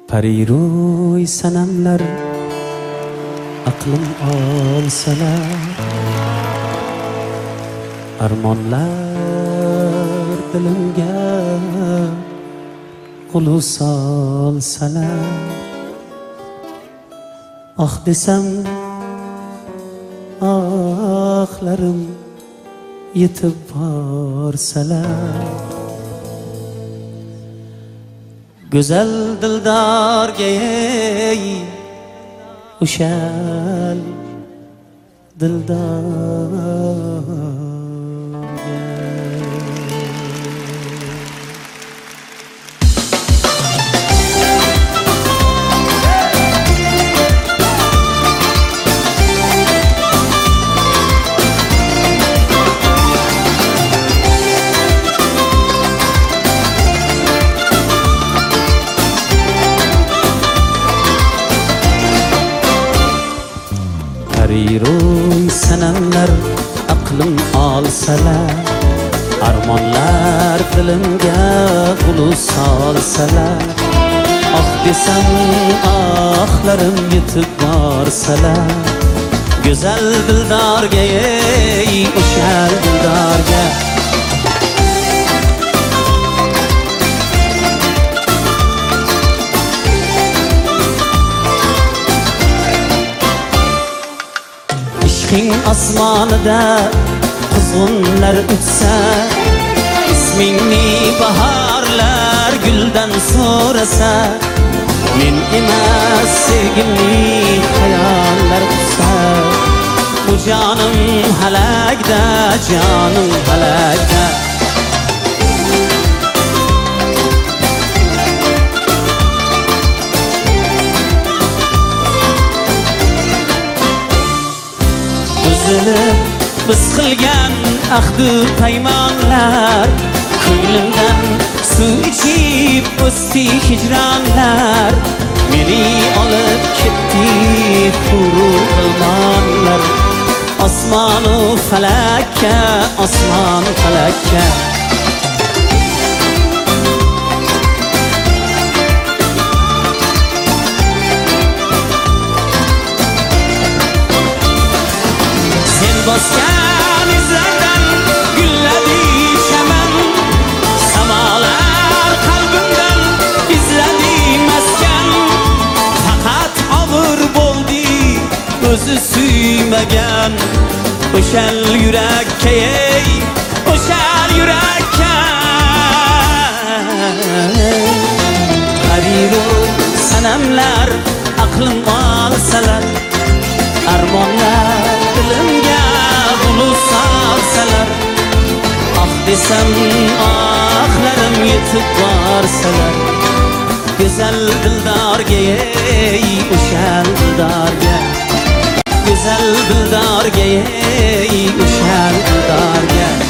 Pariro'y sanamlar aqlim olsalar, armonlar dilimga qulus solsalar, ah desam ahlarim yetib borsalar, go'zal dildorga ey o'shal dildorga. Pariro'y sanamlar aqlim olsalar, armonlar dilimga qulus solsalar, ah desam ahlarim yetib borsalar, go'zal dildorga ey o'shal dildorga. Ishqing osmonida quzg'unlar uchsa, ismingni bahorlar guldan so'rasa, men emas sevgimni xayollar uchsa, bu jonim halakda, jonim halakda. Biz qilgan ahdu paymonlar, ko'nglimdan suv ichib o'sdi hijronlar, meni olib ketdi quruq ilmonlar, osmonu falakka, osmon falakka. Bosgan izlardan gulladi chaman, samolar qalbimdan izladi maskan, faqat og'ir bo'ldi o'zi suymagan, o'shal yurakka ey o'shal yurakka. Pariro'y sanamlar aqlim olsalar, armonlar dilimga qulus solsalar, ah desam ahlarim yetib borsalar, go'zal dildorga ey o'shal dildorga, go'zal dildorga ey o'shal dildorga.